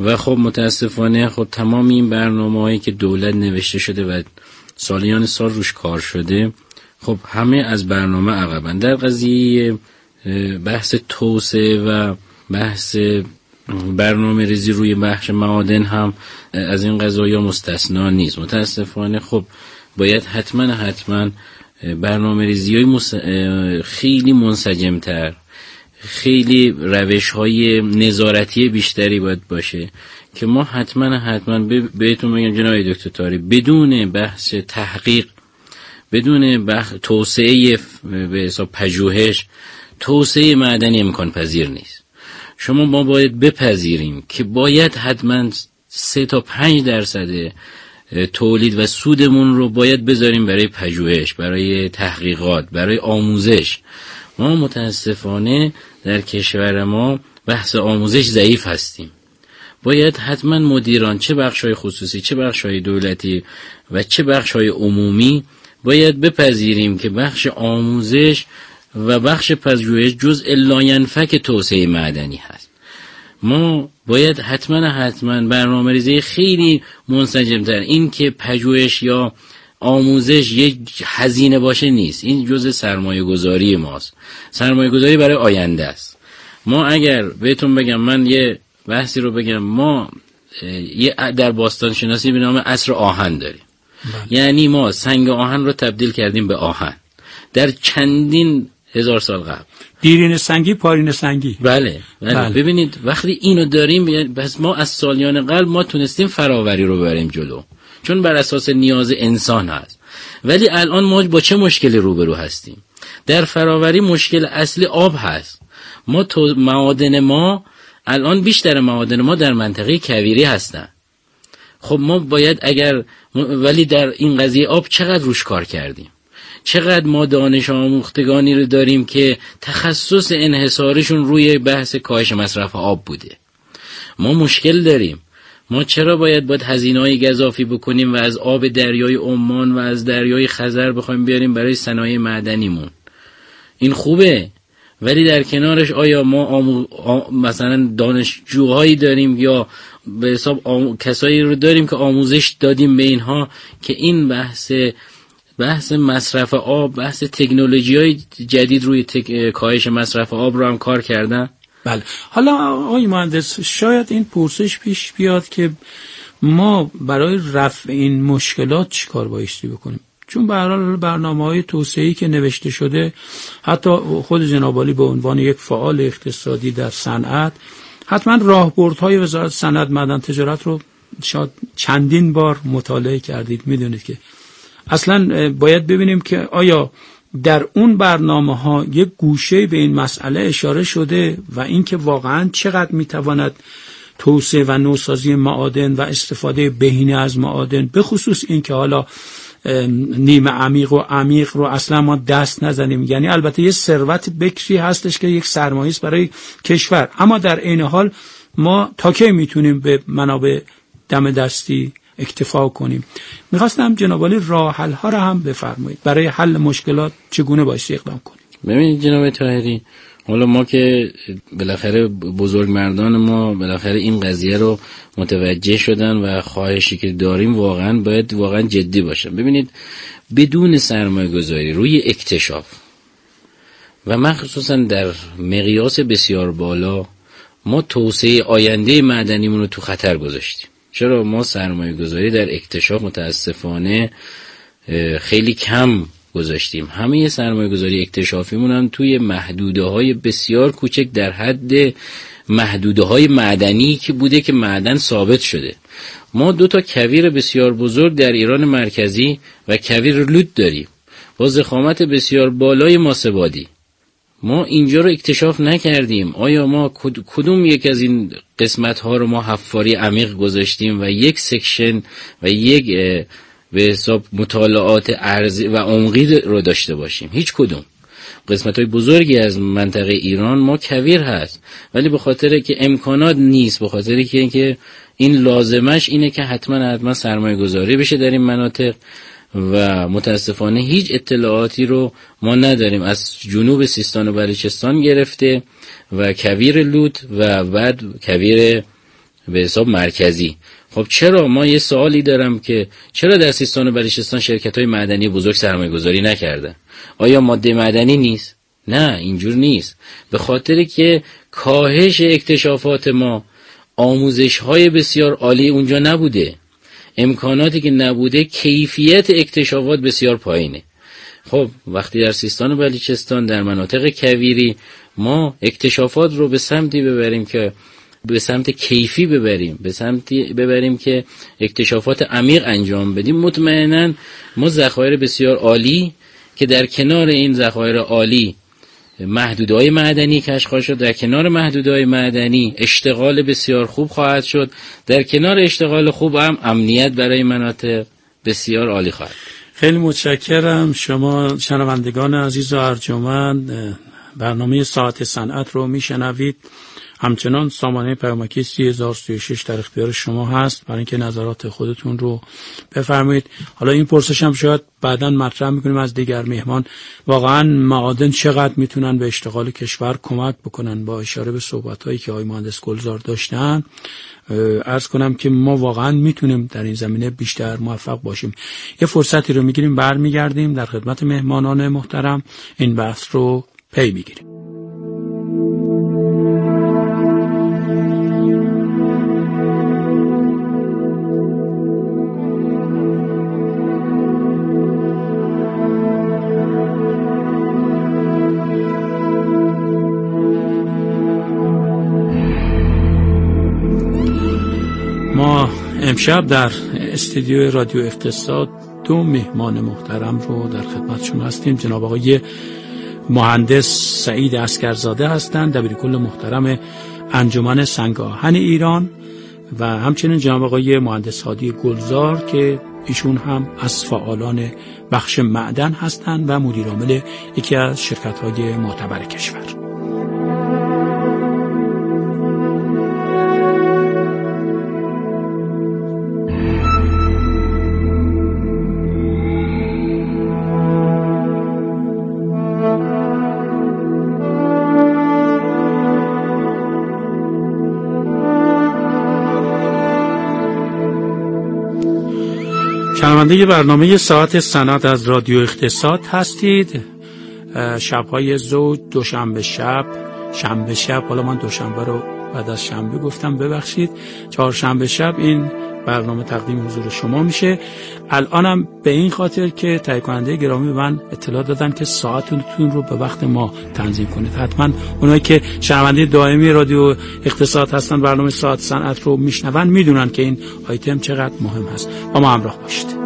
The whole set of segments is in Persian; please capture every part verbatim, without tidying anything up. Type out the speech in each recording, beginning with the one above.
و خب متاسفانه خب تمام این برنامه‌هایی که دولت نوشته شده و سالیان سال روش کار شده خب همه از برنامه عقبن. در قضیه بحث توسعه و بحث برنامه ریزی روی بخش معادن هم از این قضایا مستثنا نیست. متاسفانه خب باید حتما حتما برنامه ریزی های مس... خیلی منسجمتر، خیلی روش های نظارتی بیشتری باید باشه که ما حتما حتما بهتون بگم جناب دکتر طاهری بدون بحث تحقیق، بدون بحث توسعه به حساب پژوهش، توسعه معدنی امکان پذیر نیست. شما ما باید بپذیریم که باید حتما سه تا پنج درصد تولید و سودمون رو باید بذاریم برای پژوهش، برای تحقیقات، برای آموزش. ما متاسفانه در کشور ما بحث آموزش ضعیف هستیم. باید حتما مدیران چه بخش‌های خصوصی، چه بخش‌های دولتی و چه بخش‌های عمومی باید بپذیریم که بخش آموزش و بخش پژوهش جزء لاینفک توسعه معدنی هست. ما باید حتما حتما برنامه‌ریزی خیلی منسجم‌تر، این که پژوهش یا آموزش یک هزینه باشه نیست، این جزء سرمایه‌گذاری ماست، سرمایه‌گذاری برای آینده است. ما اگر بهتون بگم، من یه بحثی رو بگم، ما یه در باستان شناسی به نام عصر آهن داریم. بله. یعنی ما سنگ آهن رو تبدیل کردیم به آهن در چندین هزار سال قبل. دیرین سنگی پارین سنگی. بله, بله. بله. ببینید وقتی اینو داریم، بس ما از سالیان قبل ما تونستیم فراوری رو ببریم جلو، چون بر اساس نیاز انسان هست. ولی الان ما با چه مشکلی روبرو هستیم؟ در فراوری مشکل اصلی آب هست. ما تو معادن ما الان بیشتر معادن ما در منطقه کویری هستن. خب ما باید اگر ولی در این قضیه آب چقدر روش کار کردیم؟ چقدر ما دانش آموختگانی رو داریم که تخصص انحصارشون روی بحث کاهش مصرف آب بوده؟ ما مشکل داریم. ما چرا باید باید هزینه‌های گزافی بکنیم و از آب دریای عمان و از دریای خزر بخوایم بیاریم برای صنایع معدنیمون؟ این خوبه، ولی در کنارش آیا ما آمو... آم... مثلا دانشجوهایی داریم یا به حساب آم... کسایی رو داریم که آموزش دادیم به اینها که این بحث بحث مصرف آب، بحث تکنولوژی‌های جدید روی تک... کاهش مصرف آب رو هم کار کردن؟ بله. حالا آقای مهندس، شاید این پرسش پیش بیاد که ما برای رفع این مشکلات چیکار بایستی بکنیم؟ چون به هر حال برنامه‌های توسعه‌ای که نوشته شده، حتی خود جناب عالی به عنوان یک فعال اقتصادی در صنعت حتما راهبردهای وزارت صنعت، معدن، تجارت رو شاید چندین بار مطالعه کردید. میدونید که اصلا باید ببینیم که آیا در اون برنامه‌ها یک گوشه به این مسئله اشاره شده و اینکه واقعا چقدر میتواند توسعه و نوسازی معادن و استفاده بهینه از معادن، به خصوص اینکه حالا نیمه عمیق و عمیق رو اصلا ما دست نزنیم. یعنی البته یه ثروت بکری هستش که یک سرمایه است برای کشور، اما در عین حال ما تا کی میتونیم به منابع دم دستی اکتفا کنیم؟ میخواستم جناب عالی راه حل ها رو هم بفرمایید برای حل مشکلات چگونه بایستی اقدام کنیم. ببینید جناب طاهری، حالا ما که بالاخره بزرگمردان ما بالاخره این قضیه رو متوجه شدن و خواهشی که داریم واقعا باید واقعا جدی باشن. ببینید بدون سرمایه گذاری روی اکتشاف و مخصوصا در مقیاس بسیار بالا ما توسعه آینده معدنیمون رو تو خطر گذاشتیم. چرا؟ ما سرمایه گذاری در اکتشاف متاسفانه خیلی کم گذاشتیم. همه سرمایه گذاری اکتشافیمون هم توی محدوده های بسیار کوچک در حد محدوده های معدنی که بوده که معدن ثابت شده. ما دو تا کویر بسیار بزرگ در ایران مرکزی و کویر لود داریم با ضخامت بسیار بالای ماسه‌بادی. ما اینجا رو اکتشاف نکردیم. آیا ما کدوم یک از این قسمت ها رو ما حفاری عمیق گذاشتیم و یک سکشن و یک به حساب مطالعات ارضی و عمقی رو داشته باشیم؟ هیچ کدوم. قسمت های بزرگی از منطقه ایران ما کویر هست، ولی به خاطر که امکانات نیست، به خاطر که اینکه این لازمش اینه که حتما حتما سرمایه گذاری بشه در این مناطق و متاسفانه هیچ اطلاعاتی رو ما نداریم از جنوب سیستان و بلوچستان گرفته و کویر لود و بعد کویر به حساب مرکزی. خب چرا ما یه سوالی دارم که چرا در سیستان و بلوچستان شرکت‌های معدنی بزرگ سرمایه‌گذاری نکردن؟ آیا ماده معدنی نیست؟ نه، اینجور نیست. به خاطر که کاهش اکتشافات ما، آموزش‌های بسیار عالی اونجا نبوده، امکاناتی که نبوده، کیفیت اکتشافات بسیار پایینه. خب وقتی در سیستان و بلوچستان در مناطق کویری ما اکتشافات رو به سمتی ببریم که به سمت کیفی ببریم، به سمتی ببریم که اکتشافات عمیق انجام بدیم، مطمئناً ما ذخایر بسیار عالی که در کنار این ذخایر عالی محدوده‌های معدنی کشف خواهد شد، در کنار محدوده‌های معدنی اشتغال بسیار خوب خواهد شد، در کنار اشتغال خوب هم امنیت برای مناطق بسیار عالی خواهد. خیلی متشکرم. شما شنوندگان عزیز و ارجمند برنامه ساعت صنعت رو میشنوید. همچنان سامانه پیامکی سی هزار و سی و شش در اختیار شما هست برای اینکه نظرات خودتون رو بفرمایید. حالا این پرسش هم شاید بعداً مطرح میکنیم از دیگر مهمان، واقعاً معادن چقدر میتونن به اشتغال کشور کمک بکنن؟ با اشاره به صحبت‌هایی که آقای مهندس گلزار داشتن عرض کنم که ما واقعاً میتونیم در این زمینه بیشتر موفق باشیم. یه فرصتی رو میگیریم، برمیگردیم در خدمت مهمانان محترم این بحث رو پی میگیریم. ما امشب در استودیو رادیو اقتصاد دو مهمان محترم رو در خدمتشون هستیم. جناب آقای مهندس سعید عسکرزاده هستند، دبیرکل محترم انجمن سنگ آهن ایران، و همچنین جناب آقای مهندس هادی گلزار که ایشون هم از فعالان بخش معدن هستند و مدیر عامل یکی از شرکت‌های معتبر کشور. شنونده برنامه ساعت صنعت از رادیو اقتصاد هستید. شب‌های زوج، دوشنبه شب، شنبه شب، حالا من دوشنبه رو بعد از شنبه گفتم ببخشید، چهارشنبه شب این برنامه تقدیم حضور شما میشه. الانم به این خاطر که تهیه کننده گرامی من اطلاع دادن که ساعتتون رو به وقت ما تنظیم کنید. حتما اونایی که شنونده دائمی رادیو اقتصاد هستن، برنامه ساعت صنعت رو میشنون، میدونن که این آیتم چقدر مهم هست. با ما همراه باشید.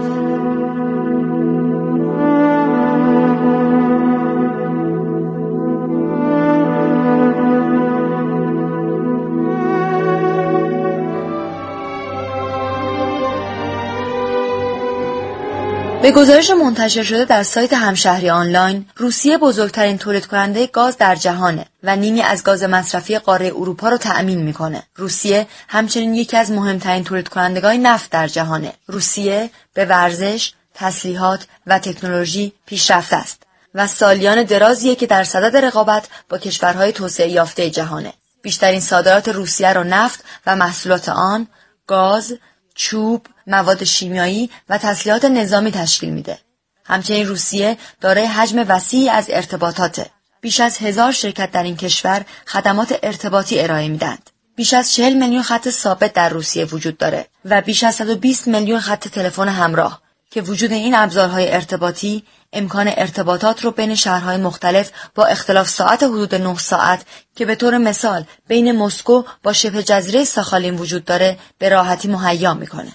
به گزارش منتشر شده در سایت همشهری آنلاین، روسیه بزرگترین تولید کننده گاز در جهانه و نیمی از گاز مصرفی قاره اروپا رو تأمین میکنه. روسیه همچنین یکی از مهمترین تولید کنندگان نفت در جهانه. روسیه به ورزش، تسلیحات و تکنولوژی پیشرفته است و سالیان درازیه که در صدد رقابت با کشورهای توسعه یافته جهانه. بیشترین صادرات روسیه رو نفت و محصولات آن، گاز، چوب، مواد شیمیایی و تسلیحات نظامی تشکیل میده. همچنین روسیه دارای حجم وسیعی از ارتباطاته. بیش از هزار شرکت در این کشور خدمات ارتباطی ارائه میدند. بیش از چهل میلیون خط ثابت در روسیه وجود داره و بیش از صد و بیست میلیون خط تلفن همراه که وجود این ابزارهای ارتباطی امکان ارتباطات رو بین شهرهای مختلف با اختلاف ساعت حدود نه ساعت که به طور مثال بین مسکو با شبه جزیره ساخالین وجود داره به راحتی مهیا میکنه.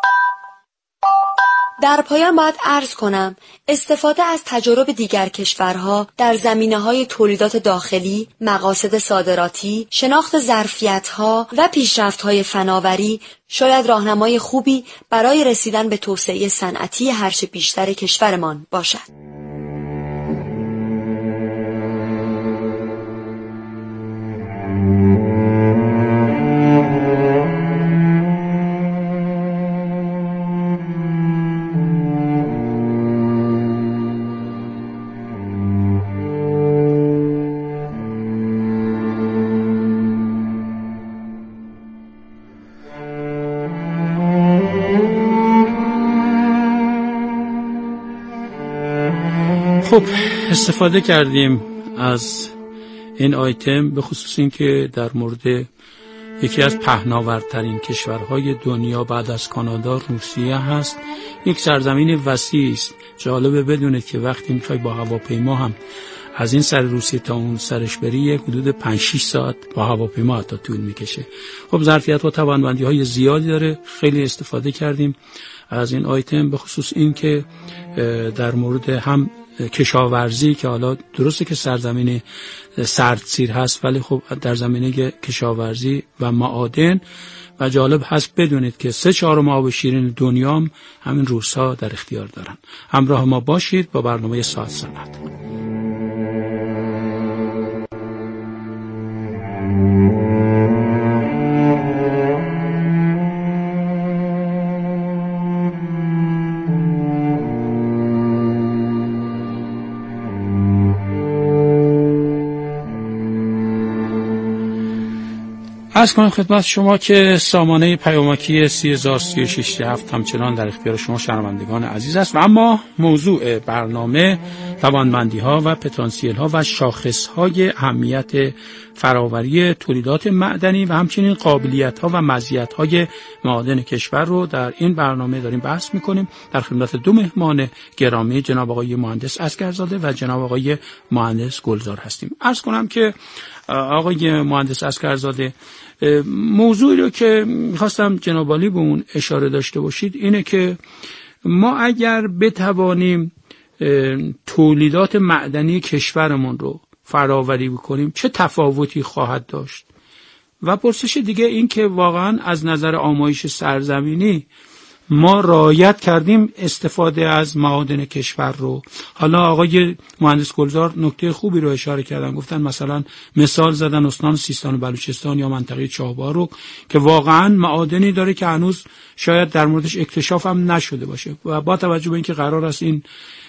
در پایان باید عرض کنم استفاده از تجارب دیگر کشورها در زمینه‌های تولیدات داخلی، مقاصد صادراتی، شناخت ظرفیت‌ها و پیشرفت‌های فناوری شاید راهنمای خوبی برای رسیدن به توسعه صنعتی هرچه بیشتر کشورمان باشد. خب استفاده کردیم از این آیتم به خصوص این که در مورد یکی از پهناورترین کشورهای دنیا بعد از کانادا روسیه هست. یک سرزمین وسیع است. جالبه بدونید که وقتی میخوای با هواپیما هم از این سر روسیه تا اون سرش بری یک حدود پنج شش ساعت با هواپیما حتی طول میکشه. خب ظرفیت و توانمندی های زیادی داره. خیلی استفاده کردیم از این آیتم به خصوص این که در مورد هم کشاورزی که حالا درسته که سرزمین سردسیر هست ولی خب در زمینه کشاورزی و معادن و جالب هست بدونید که سه چهارم آب شیرین دنیا هم همین روس‌ها در اختیار دارن. همراه ما باشید با برنامه ساعت صنعت. عرض کنم خدمت شما که سامانه پیامکی سه هزار و سی و شش هفت همچنان در اختیار شما شنوندگان عزیز است و اما موضوع برنامه توانمندی ها و پتانسیل ها و شاخص های اهمیت فراوری تولیدات معدنی و همچنین قابلیت ها و مزیت های معادن کشور رو در این برنامه داریم بحث میکنیم. در خدمت دو مهمان گرامی جناب آقای مهندس اسگرزاده و جناب آقای مهندس گلزار هستیم. عرض کنم که آقای مهندس اسگرزاده، موضوعی رو که میخواستم جناب عالی به اون اشاره داشته باشید اینه که ما اگر بتوانیم تولیدات معدنی کشورمون رو فراوری بکنیم چه تفاوتی خواهد داشت؟ و پرسش دیگه این که واقعا از نظر آمایش سرزمینی ما رعایت کردیم استفاده از معادن کشور رو. حالا آقای مهندس گلزار نکته خوبی رو اشاره کردن، گفتن مثلا مثال زدن استان سیستان و بلوچستان یا منطقه چابهار رو که واقعا معادنی داره که هنوز شاید در موردش اکتشاف هم نشده باشه و با توجه به اینکه قرار است این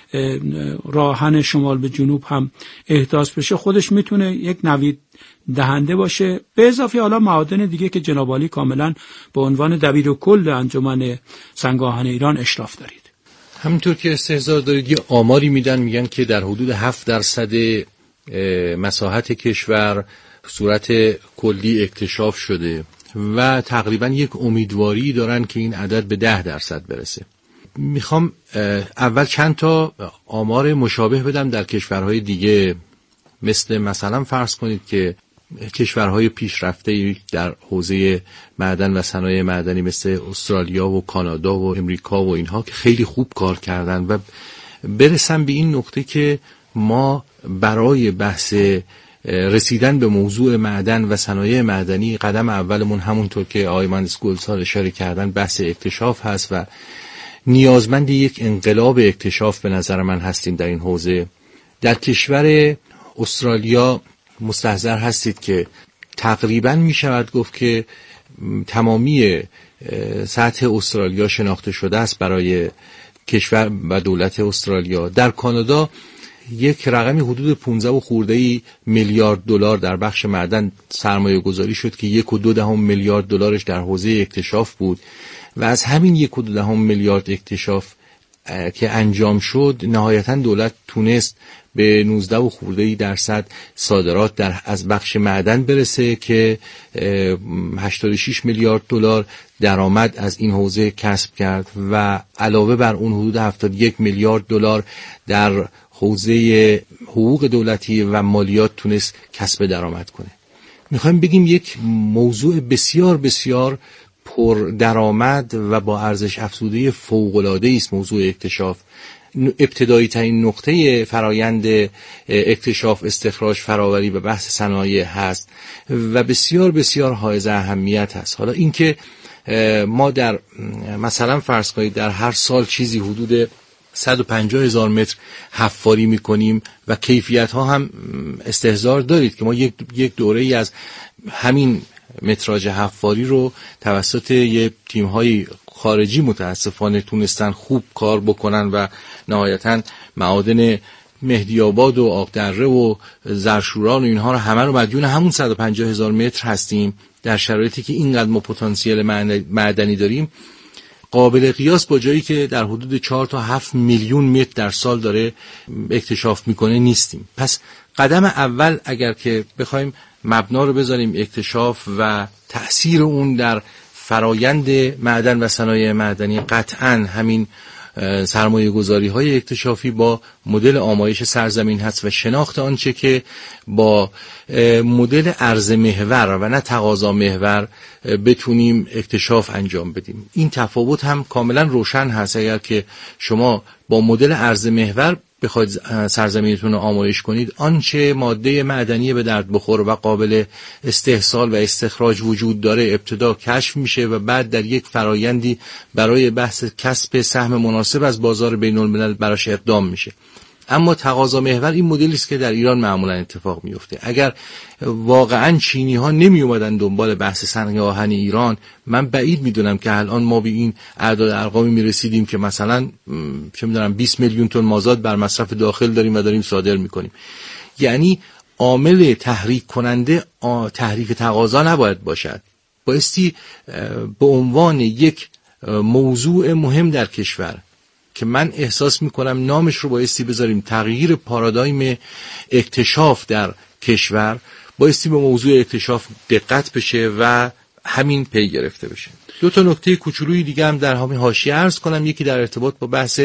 راهن شمال به جنوب هم احداث بشه خودش میتونه یک نوید دهنده باشه، به اضافه حالا معادن دیگه که جناب عالی کاملا به عنوان دبیر کل انجمن سنگ آهن ایران اشراف دارید. همینطور که استحضار دارید یه آماری میدن، میگن که در حدود هفت درصد مساحت کشور صورت کلی اکتشاف شده و تقریبا یک امیدواری دارن که این عدد به ده درصد برسه. میخوام اول چند تا آمار مشابه بدم در کشورهای دیگه، مثل مثلا فرض کنید که کشورهای پیشرفته در حوزه معدن و صنایع معدنی مثل استرالیا و کانادا و امریکا و اینها که خیلی خوب کار کردن و برسن به این نقطه که ما برای بحث رسیدن به موضوع معدن و صنایع معدنی قدم اولمون همونطور که آقای مهندس گلزار اشاره کردن بحث اکتشاف هست و نیازمند یک انقلاب اکتشاف به نظر من هستیم در این حوزه. در کشور استرالیا مستحضر هستید که تقریبا می شود گفت که تمامی سطح استرالیا شناخته شده است برای کشور و دولت استرالیا. در کانادا یک رقمی حدود پانزده و خورده میلیارد دلار در بخش معدن سرمایه گذاری شد که یک و دو دهم میلیارد دلارش در حوزه اکتشاف بود و از همین یک و دو دهم میلیارد اکتشاف که انجام شد نهایتا دولت تونست به نوزده و خورده درصد صادرات در از بخش معدن برسه که هشتاد و شش میلیارد دلار درآمد از این حوزه کسب کرد و علاوه بر اون حدود هفتاد و یک میلیارد دلار در حوزه حقوق دولتی و مالیات تونست کسب درآمد کنه. میخوایم بگیم یک موضوع بسیار بسیار پر درآمد و با ارزش افزوده فوق‌العاده است موضوع اکتشاف. ابتدایی ترین نقطه فرایند اکتشاف، استخراج، فراوری و بحث صنایع هست و بسیار بسیار حائز اهمیت هست. حالا اینکه ما در مثلا فرض کنید در هر سال چیزی حدود صد و پنجاه هزار متر حفاری میکنیم و کیفیت ها هم استحضار دارید که ما یک یک دوره ای از همین متراژ حفاری رو توسط یه تیم های خارجی متاسفانه تونستن خوب کار بکنن و نهایتاً معادن مهدی آباد و آقدره و زرشوران و اینها رو همه رو مدیون همون صد و پنجاه هزار متر هستیم. در شرایطی که اینقدر ما پتانسیل معدنی داریم قابل قیاس با جایی که در حدود چهار تا هفت میلیون متر در سال داره اکتشاف میکنه نیستیم. پس قدم اول اگر که بخوایم مبنا رو بذاریم اکتشاف و تأثیر اون در فرایند معدن و صنایع معدنی، قطعاً همین سرمایه گذاری های اکتشافی با مدل آمایش سرزمین هست و شناخت آنچه که با مدل عرضه محور و نه تقاضا محور بتونیم اکتشاف انجام بدیم. این تفاوت هم کاملا روشن هست. اگر که شما با مدل عرضه محور بخواید سرزمینتون رو آمایش کنید، آنچه ماده معدنی به درد بخور و قابل استحصال و استخراج وجود داره ابتدا کشف میشه و بعد در یک فرایندی برای بحث کسب سهم مناسب از بازار بین الملل براش اقدام میشه. اما تقاضا محور این مدلی است که در ایران معمولا اتفاق میفته. اگر واقعا چینی ها نمی اومدن دنبال بحث سنگ آهن ایران، من بعید میدونم که الان ما به این اعداد ارقامی میرسیدیم که مثلا چه میدونم بیست میلیون تن مازاد بر مصرف داخل داریم و داریم صادر میکنیم. یعنی عامل تحریک کننده تحریک تقاضا نباید باشد، بایستی به عنوان یک موضوع مهم در کشور که من احساس میکنم نامش رو بایستی بذاریم تغییر پارادایم اکتشاف در کشور، بایستی به موضوع اکتشاف دقت بشه و همین پی گرفته بشه. دو تا نکته کوچولوی دیگه هم در همین حاشیه عرض کنم. یکی در ارتباط با بحث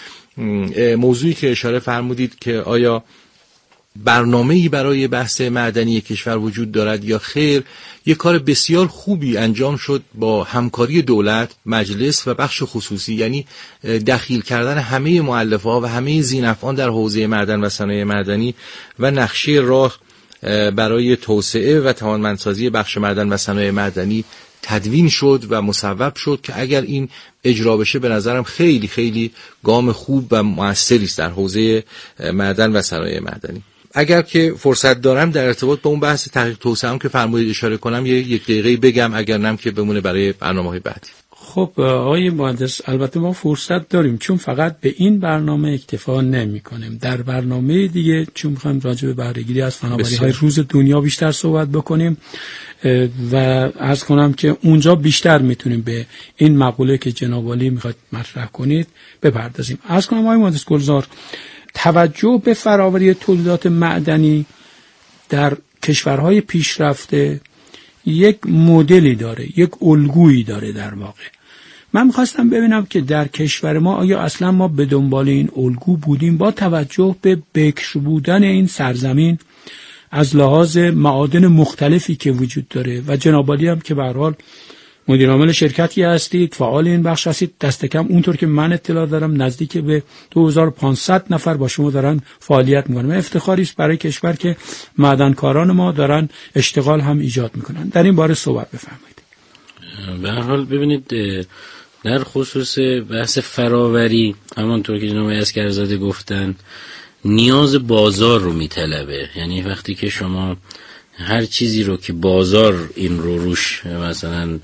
موضوعی که اشاره فرمودید که آیا برنامه‌ای برای بحث معدنی کشور وجود دارد یا خیر. یک کار بسیار خوبی انجام شد با همکاری دولت، مجلس و بخش خصوصی، یعنی دخیل کردن همه مؤلفه‌ها و همه ذی‌نفعان در حوزه معدن و صنایع معدنی و نقشه راه برای توسعه و توانمندسازی بخش معدن و صنایع معدنی تدوین شد و مصوب شد که اگر این اجرا بشه به نظرم خیلی خیلی گام خوب و موثری است در حوزه معدن و صنایع معدنی. اگر که فرصت دارم در ارتباط با اون بحث تحقیق توسعه هم که فرمودید اشاره کنم یه یک دقیقه بگم، اگر نم که بمونه برای برنامه‌های بعدی. خب آقای مهندس، البته ما فرصت داریم چون فقط به این برنامه اکتفا نمی کنیم. در برنامه دیگه چون می‌خوایم راجع به بهره‌گیری از فناوری‌های روز دنیا بیشتر صحبت بکنیم و عرض کنم که اونجا بیشتر میتونیم به این مقوله که جناب عالی میخواد مطرح کنید بپردازیم. عرض کنم آقای مهندس گلزار، توجه به فراوری تولیدات معدنی در کشورهای پیشرفته یک مدلی داره، یک الگویی داره. در واقع من میخواستم ببینم که در کشور ما آیا اصلا ما به دنبال این الگو بودیم با توجه به بکر بودن این سرزمین از لحاظ معادن مختلفی که وجود داره و جناب عالی هم که به هر حال مدیر عامل شرکتی هستید، فعال این بخش هستید، دست کم اونطور که من اطلاع دارم نزدیک به دو هزار و پانصد نفر با شما دارن فعالیت میکنن. افتخاری است برای کشور که معدنکاران ما دارن اشتغال هم ایجاد میکنن. در این باره صحبت بفرمایید. به هر حال ببینید در خصوص بحث فراوری همونطور که جناب اسکرزاده گفتن نیاز بازار رو میطلبه. یعنی وقتی که شما هر چیزی رو که بازار این رو روش مثلا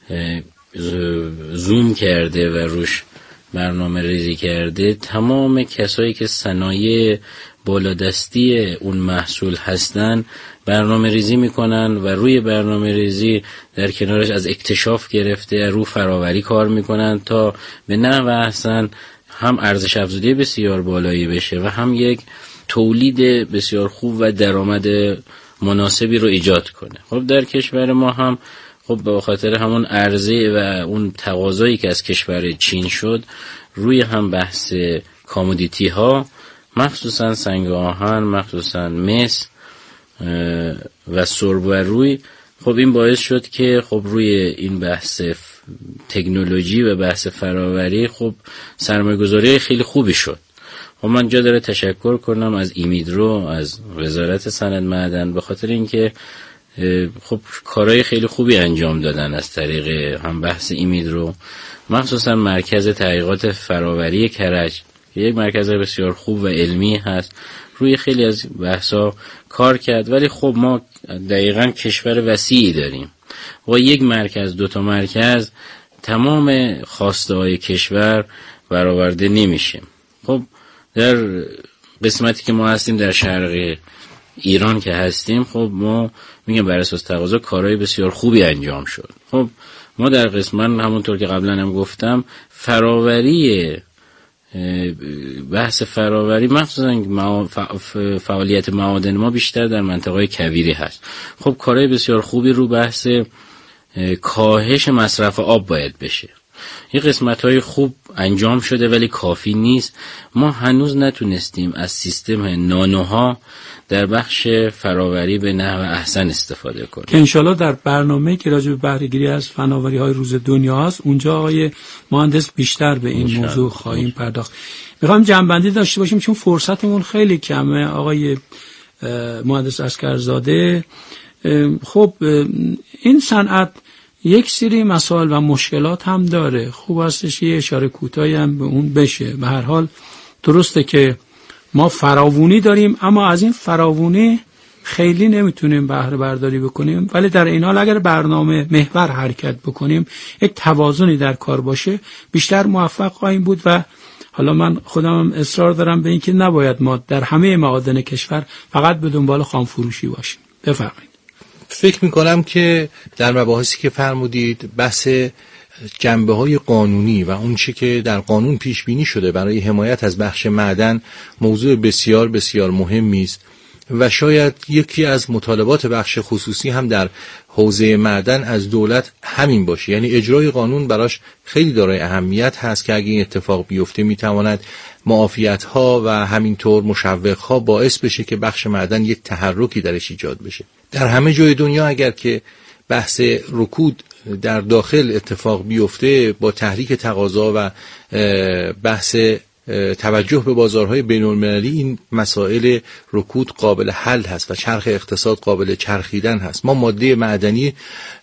زوم کرده و روش برنامه ریزی کرده، تمام کسایی که صنایع بالادستی اون محصول هستن برنامه ریزی میکنن و روی برنامه ریزی در کنارش از اکتشاف گرفته رو فراوری کار میکنن تا به نحو احسن هم ارزش افزوده بسیار بالایی بشه و هم یک تولید بسیار خوب و درآمد مناسبی رو ایجاد کنه. خب در کشور ما هم خب به خاطر همون عرضه و اون تقاضایی که از کشور چین شد روی هم بحث کامودیتی ها مخصوصا سنگ آهن، مخصوصا مس و سرب و روی، خب این باعث شد که خب روی این بحث تکنولوژی و بحث فراوری خب سرمایه‌گذاری خیلی خوبی شد. خب من جا داره تشکر کنم از ایمیدرو، از وزارت صنعت معدن به خاطر اینکه خب کارهای خیلی خوبی انجام دادن از طریق هم بحث ایمیدرو، مخصوصا مرکز تحقیقات فراوری کرج که یک مرکز بسیار خوب و علمی هست، روی خیلی از بحثا کار کرد. ولی خب ما دقیقاً کشور وسیعی داریم و یک مرکز دو تا مرکز تمام خواسته های کشور برآورده نمیشه. خب در قسمتی که ما هستیم در شرق ایران که هستیم، خب ما میگم بر اساس تقاضا کارهای بسیار خوبی انجام شد. خب ما در قسمت همونطور که قبلا هم گفتم فراوری بحث فراوری مخصوصا فعالیت معادن ما بیشتر در منطقه کویری هست. خب کارهای بسیار خوبی رو بحث کاهش مصرف آب باید بشه. یه قسمت‌های خوب انجام شده ولی کافی نیست. ما هنوز نتونستیم از سیستم نانوها در بخش فراوری به نحو احسن استفاده کنیم که انشالله در برنامه که راجع به بهره‌گیری از فناوری‌های روز دنیا هست اونجا آقای مهندس بیشتر به این انشالله. موضوع خواهیم پرداخت. میخوایم جنبندی داشته باشیم چون فرصتمون خیلی کمه. آقای مهندس عسکرزاده، خب این صنعت یک سری مسائل و مشکلات هم داره. خوب هستش یه اشاره کوتاهی هم به اون بشه. به هر حال درسته که ما فراوانی داریم اما از این فراوانی خیلی نمیتونیم بهره برداری بکنیم، ولی در این حال اگر برنامه محور حرکت بکنیم، یک توازنی در کار باشه، بیشتر موفق خواهیم بود. و حالا من خودم اصرار دارم به این که نباید ما در همه معادن کشور فقط به دنبال خام فروشی باشیم. بفرمایید. فکر میکنم که در مباحثی که فرمودید بحث جنبه های قانونی و اون چی که در قانون پیش بینی شده برای حمایت از بخش معدن موضوع بسیار بسیار مهمی است و شاید یکی از مطالبات بخش خصوصی هم در حوزه معدن از دولت همین باشه، یعنی اجرای قانون براش خیلی دارای اهمیت هست که اگه این اتفاق بیفته میتواند معافیت ها و همینطور مشوق ها باعث بشه که بخش معدن یک تحرکی درش ایجاد بشه. در همه جای دنیا اگر که بحث رکود در داخل اتفاق بیفته با تحریک تقاضا و بحث توجه به بازارهای بین‌المللی این مسائل رکود قابل حل هست و چرخ اقتصاد قابل چرخیدن هست. ما ماده معدنی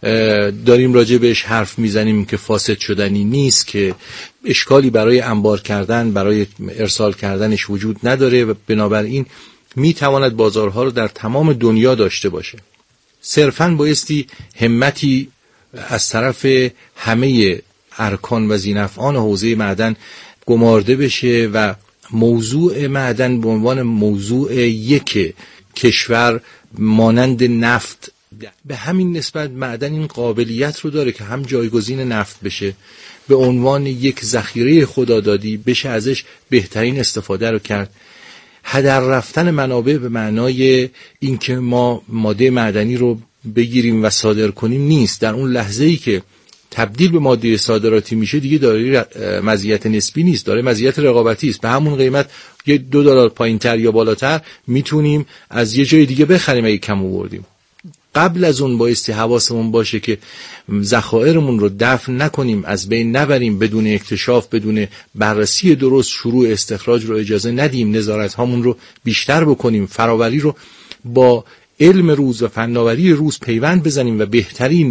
داریم راجع بهش حرف میزنیم که فاسد شدنی نیست، که اشکالی برای انبار کردن برای ارسال کردنش وجود نداره و بنابراین میتواند بازارها رو در تمام دنیا داشته باشه. صرفاً بایستی همتی از طرف همه ارکان و ذی‌نفعان حوزه معدن گمارده بشه و موضوع معدن به عنوان موضوع یک کشور مانند نفت، به همین نسبت معدن این قابلیت رو داره که هم جایگزین نفت بشه، به عنوان یک ذخیره خدادادی بشه ازش بهترین استفاده رو کرد. هدر رفتن منابع به معنای اینکه ما ماده معدنی رو بگیریم و صادر کنیم نیست. در اون لحظه‌ای که تبدیل به ماده صادراتی میشه دیگه داره مزیت نسبی نیست، داره مزیت رقابتی است. به همون قیمت یه دو دلار پایینتر یا بالاتر میتونیم از یه جای دیگه بخریم اگه کم آوردیم. قبل از اون بایستی حواسمون باشه که ذخایرمون رو دفن نکنیم، از بین نبریم، بدون اکتشاف، بدون بررسی درست شروع استخراج رو اجازه ندیم، نظارت هامون رو بیشتر بکنیم، فراوری رو با علم روز و فناوری روز پیوند بزنیم و بهترین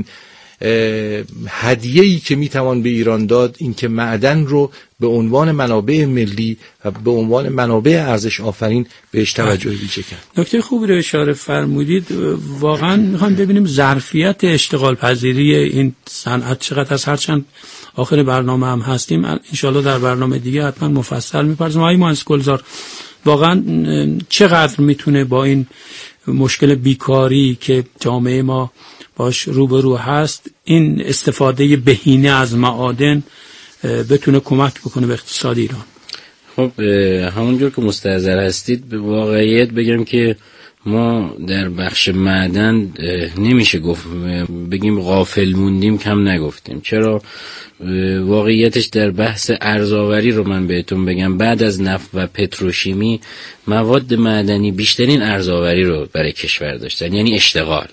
هدیه‌ای که میتوان به ایران داد این که معدن رو به عنوان منابع ملی و به عنوان منابع ارزش آفرین بهش توجه ویژه کرد. نکته خوبی رو اشاره فرمودید. واقعا میخوام ببینیم ظرفیت اشتغال پذیری این صنعت چقدر از هرچند آخر برنامه هم هستیم، انشالله در برنامه دیگه حتما مفصل میپرسیم. آقای مهندس گلزار، واقعا چقدر میتونه با این مشکل بیکاری که جامعه ما باش روبرو هست این استفاده بهینه از معادن بتونه کمک بکنه به اقتصاد ایران؟ خب همونجور که مستحضر هستید به واقعیت بگم که ما در بخش معدن نمیشه گفت بگیم غافل موندیم، کم نگفتیم. چرا؟ واقعیتش در بحث ارزآوری رو من بهتون بگم، بعد از نفت و پتروشیمی مواد معدنی بیشترین ارزآوری رو برای کشور داشتن، یعنی اشتغال.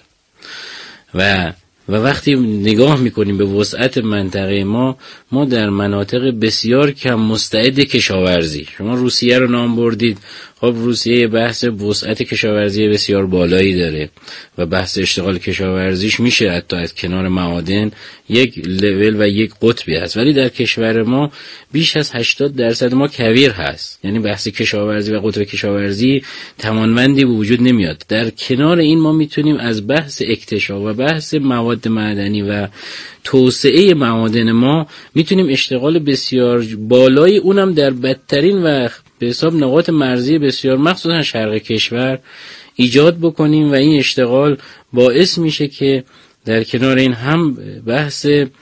و و وقتی نگاه میکنیم به وسعت منطقه ما، ما در مناطق بسیار کم مستعد کشاورزی، شما روسیه رو نام بردید، خب روسیه بحث وسعت کشاورزی بسیار بالایی داره و بحث اشتغال کشاورزیش میشه حتی از کنار معادن یک لول و یک قطبی هست، ولی در کشور ما بیش از هشتاد درصد ما کویر هست، یعنی بحث کشاورزی و قطب کشاورزی توانمندی به وجود نمیاد. در کنار این ما میتونیم از بحث اکتشاف و بحث مواد معدنی و توسعه معادن ما میتونیم اشتغال بسیار بالایی، اونم در بدترین و به حساب نقاط مرزی بسیار مخصوصا شرق کشور ایجاد بکنیم و این اشتغال باعث میشه که در کنار این هم بحث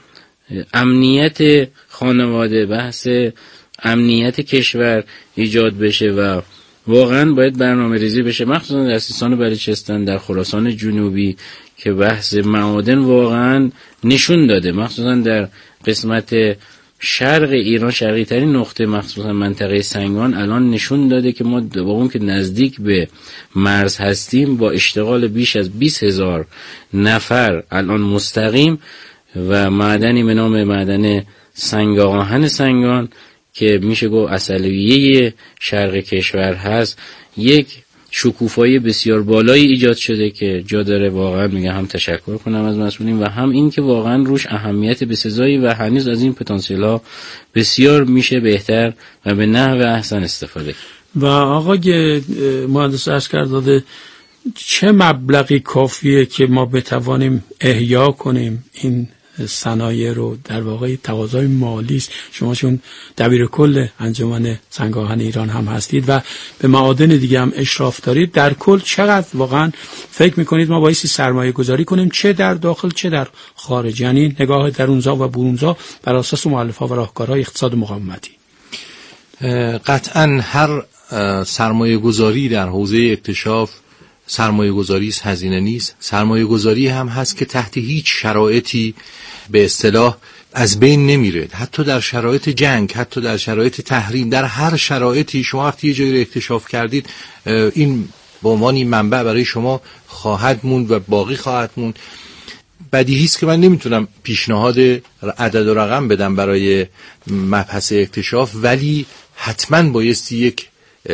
امنیت خانواده، بحث امنیت کشور ایجاد بشه و واقعا باید برنامه ریزی بشه، مخصوصا در سیستان و بلوچستان، در خراسان جنوبی که بحث معادن واقعا نشون داده، مخصوصا در قسمت شرق ایران، شرقی ترین نقطه مخصوصا منطقه سنگان، الان نشون داده که ما با اون که نزدیک به مرز هستیم با اشتغال بیش از بیست هزار نفر الان مستقیم و معدنی به نام معدن سنگ آهن سنگان که میشه گفت اصلیه شرق کشور هست، یک شکوفایی بسیار بالایی ایجاد شده که جا داره واقعا میگم هم تشکر کنم از مسئولین و هم این که واقعا روش اهمیت بسزایی و هنوز از این پتانسیل ها بسیار میشه بهتر و به نحو احسن استفاده. و آقای مهندس عسکرداده، چه مبلغی کافیه که ما بتوانیم احیا کنیم این صنایع رو؟ در واقع تقاضای مالی است. شما چون دبیر کل انجمن سنگ آهن ایران هم هستید و به معادن دیگه هم اشراف دارید، در کل چقدر واقعا فکر میکنید ما بایستی سرمایه گذاری کنیم، چه در داخل چه در خارج، یعنی نگاه درونزا و برونزا بر اساس مؤلفه‌ها و راهکارهای اقتصاد مقاومتی؟ قطعا هر سرمایه گذاری در حوزه اکتشاف سرمایه گذاری است، هزینه نیست. سرمایه گذاری هم هست که تحت هیچ شرایطی به اصطلاح از بین نمیره، حتی در شرایط جنگ، حتی در شرایط تحریم، در هر شرایطی شما وقتی یه جایی رو اکتشاف کردید این به عنوان منبع برای شما خواهد موند و باقی خواهد موند. بدیهی است که من نمیتونم پیشنهاد عدد و رقم بدم برای مبحث اکتشاف، ولی حتما بایستی یک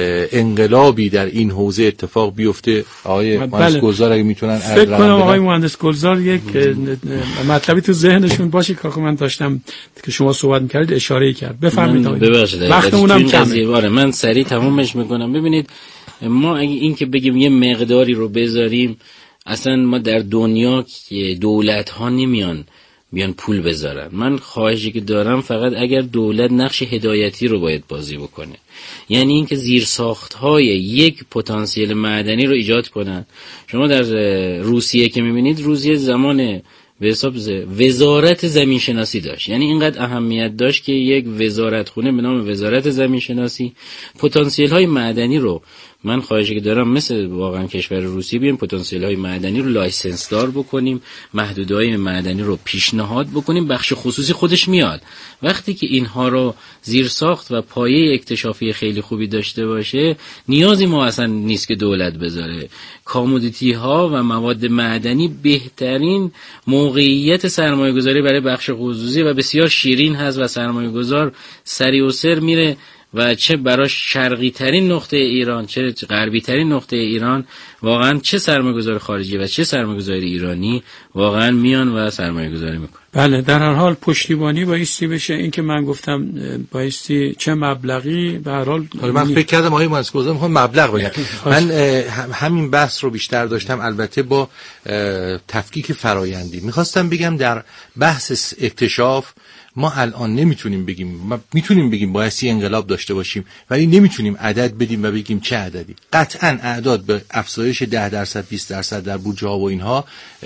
انقلابی در این حوزه اتفاق بیفته. آقای مهندس گلزار اگه میتونن فکر کنم آقای مهندس گلزار یک مطلبی تو ذهنشون باشه که من داشتم که شما صحبت می‌کردید اشاره کرد. بفرمایید آقای. وقتمونم کمه. من سریع تمومش میکنم. ببینید ما اگه این که بگیم یه مقداری رو بذاریم، اصلا ما در دنیا که دولت ها نمیان بیان پول بذارن. من خواهشی که دارم فقط اگر دولت نقش هدایتی رو باید بازی بکنه، یعنی اینکه زیرساخت‌های یک پتانسیل معدنی رو ایجاد کنن. شما در روسیه که می‌بینید، روسیه زمان به حساب وزارت زمین شناسی داشت، یعنی اینقدر اهمیت داشت که یک وزارت خونه به نام وزارت زمین شناسی پتانسیل های معدنی رو، من خواهشی که دارم مثل واقعا کشور روسیه بیایم پتانسیل های معدنی رو لایسنس دار بکنیم، محدودهای معدنی رو پیشنهاد بکنیم، بخش خصوصی خودش میاد. وقتی که اینها رو زیر ساخت و پایه اکتشافی خیلی خوبی داشته باشه، نیازی ما اصلا نیست که دولت بذاره. کامودیتی ها و مواد معدنی بهترین موقعیت سرمایه گذاری برای بخش خصوصی و بسیار شیرین هست و سرمایه گذار سری و سر میره و چه برای شرقی ترین نقطه ایران چه غربی ترین نقطه ایران، واقعا چه سرمایه‌گذار خارجی و چه سرمایه‌گذار ایرانی واقعا میان و سرمایه‌گذاری میکنن. بله، در هر حال پشتیبانی بایستی بشه. این که من گفتم بایستی چه مبلغی، به هر حال من فکر کردم آقای مهندس گلزار میخوام مبلغ بگم. من همین بحث رو بیشتر داشتم، البته با تفکیک فرایندی. میخواستم بگم در بحث اکتشاف ما الان نمیتونیم بگیم، ما میتونیم بگیم بایستی انقلاب داشته باشیم، ولی نمیتونیم عدد بدیم و بگیم چه عددی. قطعا اعداد به افزایش ده درصد بیست درصد در بودجه ها و اینها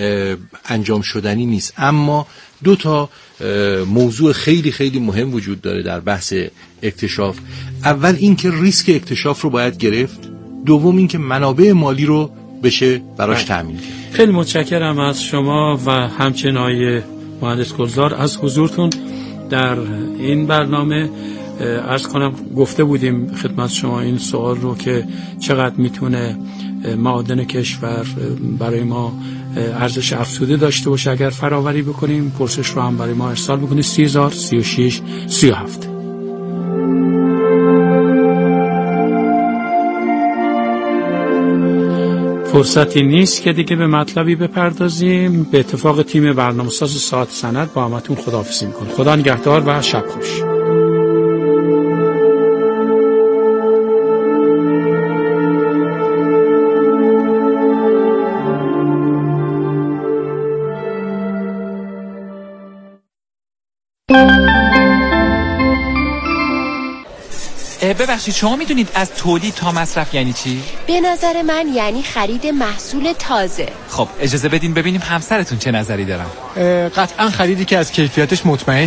انجام شدنی نیست، اما دو تا موضوع خیلی خیلی مهم وجود داره در بحث اکتشاف. اول اینکه ریسک اکتشاف رو باید گرفت، دوم اینکه منابع مالی رو بشه براش تامین کرد. خیلی متشکرم از شما و همچنین آقای مهندس گلزار از حضورتون در این برنامه. عرض کنم گفته بودیم خدمت شما این سوال رو که چقدر میتونه معادن کشور برای ما ارزش افزوده داشته باشه اگر فراوری بکنیم. پرسش رو هم برای ما ارسال بکنید سی هزار سی و شش سی و هفت. فرصتی نیست که دیگه به مطلبی بپردازیم. به اتفاق تیم برنامه‌ساز ساعت سند با همتون خداحافظی می‌کنم. خدا نگهدار و شب خوش. ببخشید شما میدونید از تولید تا مصرف یعنی چی؟ به نظر من یعنی خرید محصول تازه. خب اجازه بدین ببینیم همسرتون چه نظری دارن. قطعا خریدی که از کیفیتش مطمئن